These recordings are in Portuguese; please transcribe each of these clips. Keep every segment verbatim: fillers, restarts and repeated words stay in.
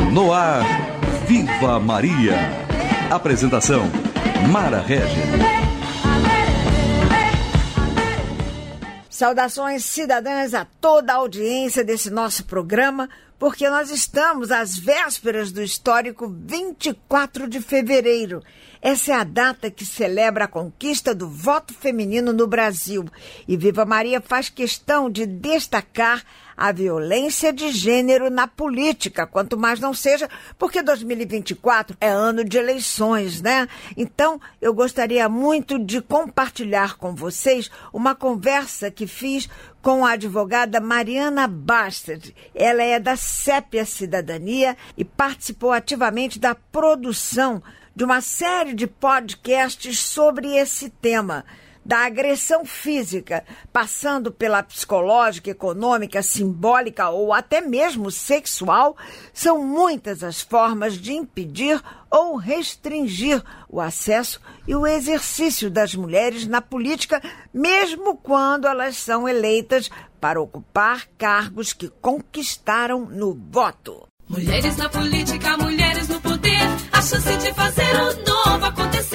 No ar, Viva Maria. Apresentação, Mara Regis. Saudações cidadãs a toda a audiência desse nosso programa, porque nós estamos às vésperas do histórico vinte e quatro de fevereiro. Essa é a data que celebra a conquista do voto feminino no Brasil. E Viva Maria faz questão de destacar a violência de gênero na política, quanto mais não seja, porque dois mil e vinte e quatro é ano de eleições, né? Então, eu gostaria muito de compartilhar com vocês uma conversa que fiz com a advogada Mariana Bastard. Ela é da Sépia Cidadania e participou ativamente da produção de uma série de podcasts sobre esse tema, da agressão física, passando pela psicológica, econômica, simbólica ou até mesmo sexual. São muitas as formas de impedir ou restringir o acesso e o exercício das mulheres na política, mesmo quando elas são eleitas para ocupar cargos que conquistaram no voto. Mulheres na política, mulheres no poder, a chance de fazer o novo acontecer.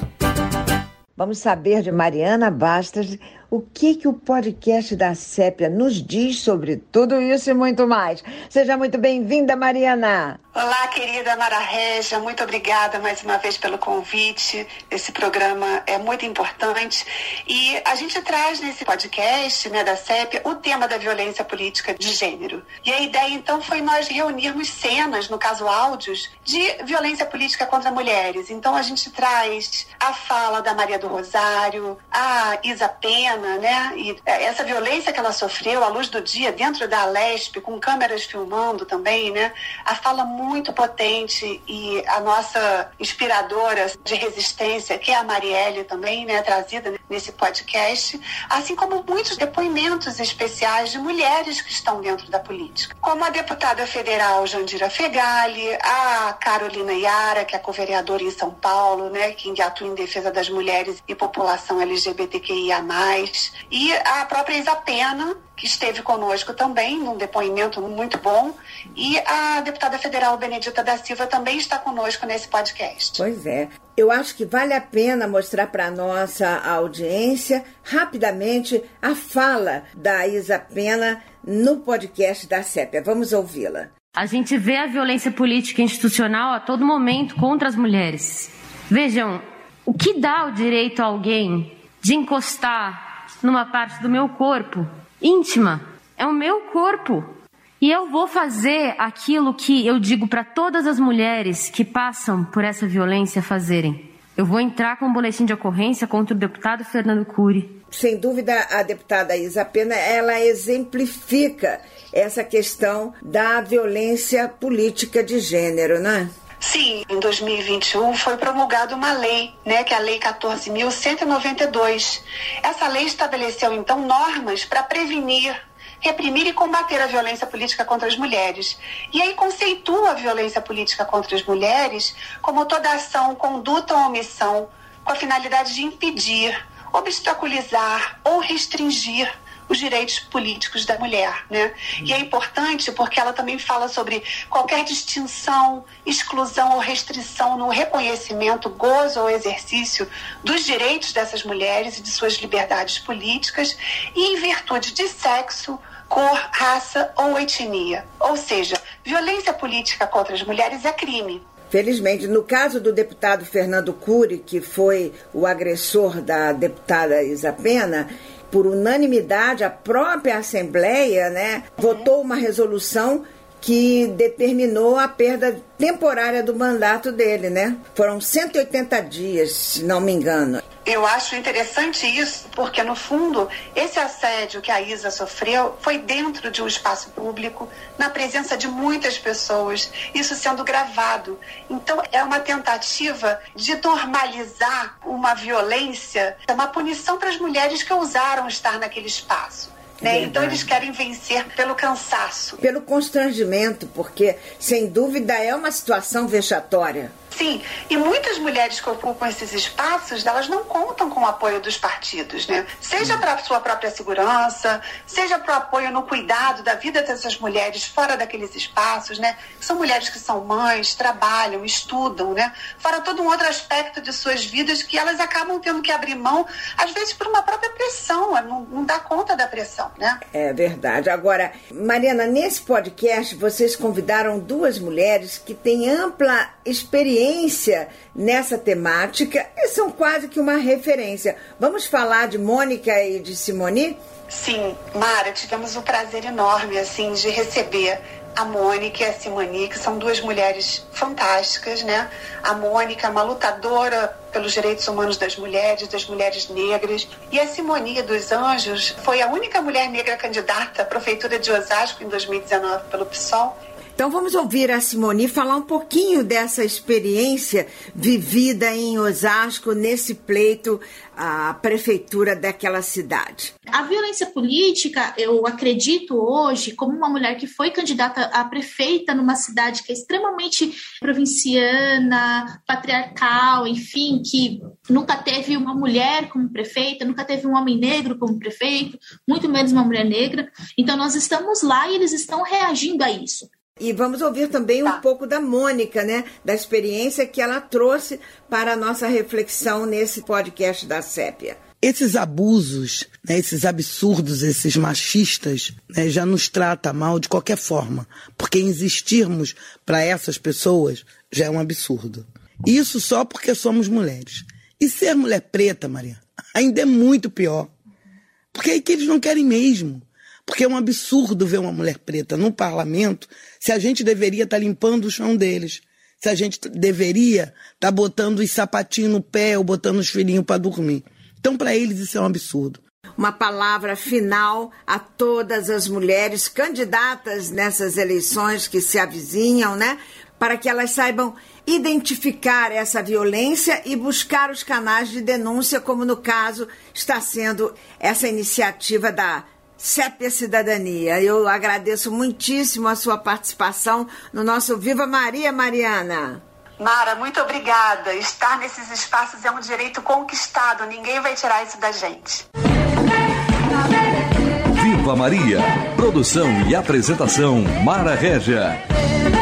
Vamos saber de Mariana Bastard o que, que o podcast da Sépia nos diz sobre tudo isso e muito mais. Seja muito bem-vinda, Mariana. Olá, querida Mara Régia, muito obrigada mais uma vez pelo convite. Esse programa é muito importante e a gente traz nesse podcast, né, da Sépia, o tema da violência política de gênero. E a ideia, então, foi nós reunirmos cenas, no caso áudios, de violência política contra mulheres. Então, a gente traz a fala da Maria do Rosário, a Isa Pena, né? E essa violência que ela sofreu à luz do dia dentro da Alesp, com câmeras filmando também, né? A fala muito potente e a nossa inspiradora de resistência, que é a Marielle também, né? Trazida nesse podcast, assim como muitos depoimentos especiais de mulheres que estão dentro da política, como a deputada federal Jandira Fegali, a Carolina Iara, que é co-vereadora em São Paulo, né? Que atua em defesa das mulheres e população L G B T Q I A mais, e a própria Isa Pena, que esteve conosco também, num depoimento muito bom, e a deputada federal Benedita da Silva também está conosco nesse podcast. Pois é. Eu acho que vale a pena mostrar para a nossa audiência, rapidamente, a fala da Isa Pena no podcast da Sépia. Vamos ouvi-la. A gente vê a violência política e institucional a todo momento contra as mulheres. Vejam, o que dá o direito a alguém de encostar numa parte do meu corpo íntima? É o meu corpo. E eu vou fazer aquilo que eu digo para todas as mulheres que passam por essa violência fazerem. Eu vou entrar com um boletim de ocorrência contra o deputado Fernando Cury. Sem dúvida, a deputada Isa Pena, ela exemplifica essa questão da violência política de gênero, né? Sim, em dois mil e vinte e um foi promulgada uma lei, né, que é a Lei quatorze mil cento e noventa e dois. Essa lei estabeleceu, então, normas para prevenir, reprimir e combater a violência política contra as mulheres. E aí conceitua a violência política contra as mulheres como toda ação, conduta ou omissão com a finalidade de impedir, obstaculizar ou restringir os direitos políticos da mulher, né? E é importante porque ela também fala sobre qualquer distinção, exclusão ou restrição no reconhecimento, gozo ou exercício dos direitos dessas mulheres e de suas liberdades políticas e em virtude de sexo, cor, raça ou etnia. Ou seja, violência política contra as mulheres é crime. Felizmente, no caso do deputado Fernando Cury, que foi o agressor da deputada Isa Pena, por unanimidade, a própria Assembleia, né, votou uma resolução que determinou a perda temporária do mandato dele, né? Foram cento e oitenta dias, se não me engano. Eu acho interessante isso, porque, no fundo, esse assédio que a Isa sofreu foi dentro de um espaço público, na presença de muitas pessoas, isso sendo gravado. Então, é uma tentativa de normalizar uma violência, uma punição para as mulheres que ousaram estar naquele espaço. Né? Então eles querem vencer pelo cansaço. Pelo constrangimento, porque, sem dúvida, é uma situação vexatória. Sim, e muitas mulheres que ocupam esses espaços, elas não contam com o apoio dos partidos, né? Seja para a sua própria segurança, seja para o apoio no cuidado da vida dessas mulheres fora daqueles espaços, né? São mulheres que são mães, trabalham, estudam, né? Fora todo um outro aspecto de suas vidas que elas acabam tendo que abrir mão, às vezes por uma própria pressão, não, não dá conta da pressão, né? É verdade. Agora, Mariana, nesse podcast vocês convidaram duas mulheres que têm ampla experiência nessa temática e são quase que uma referência. Vamos falar de Mônica e de Simone? Sim, Mara, tivemos um prazer enorme assim, de receber a Mônica e a Simone, que são duas mulheres fantásticas, né? A Mônica é uma lutadora pelos direitos humanos das mulheres, das mulheres negras. E a Simone dos Anjos foi a única mulher negra candidata à Prefeitura de Osasco em dois mil e dezenove pelo PSOL. Então vamos ouvir a Simone falar um pouquinho dessa experiência vivida em Osasco, nesse pleito à prefeitura daquela cidade. A violência política, eu acredito hoje, como uma mulher que foi candidata a prefeita numa cidade que é extremamente provinciana, patriarcal, enfim, que nunca teve uma mulher como prefeita, nunca teve um homem negro como prefeito, muito menos uma mulher negra. Então nós estamos lá e eles estão reagindo a isso. E vamos ouvir também um pouco da Mônica, né? Da experiência que ela trouxe para a nossa reflexão nesse podcast da Sépia. Esses abusos, né, esses absurdos, esses machistas, né, já nos trata mal de qualquer forma. Porque existirmos para essas pessoas já é um absurdo. Isso só porque somos mulheres. E ser mulher preta, Maria, ainda é muito pior. Porque é que eles não querem mesmo. Porque é um absurdo ver uma mulher preta no parlamento se a gente deveria estar limpando o chão deles, se a gente deveria estar botando os sapatinhos no pé ou botando os filhinhos para dormir. Então, para eles, isso é um absurdo. Uma palavra final a todas as mulheres candidatas nessas eleições que se avizinham, né? Para que elas saibam identificar essa violência e buscar os canais de denúncia, como no caso está sendo essa iniciativa da Sépia Cidadania. Eu agradeço muitíssimo a sua participação no nosso Viva Maria, Mariana. Mara, muito obrigada. Estar nesses espaços é um direito conquistado. Ninguém vai tirar isso da gente. Viva Maria. Produção e apresentação Mara Régia.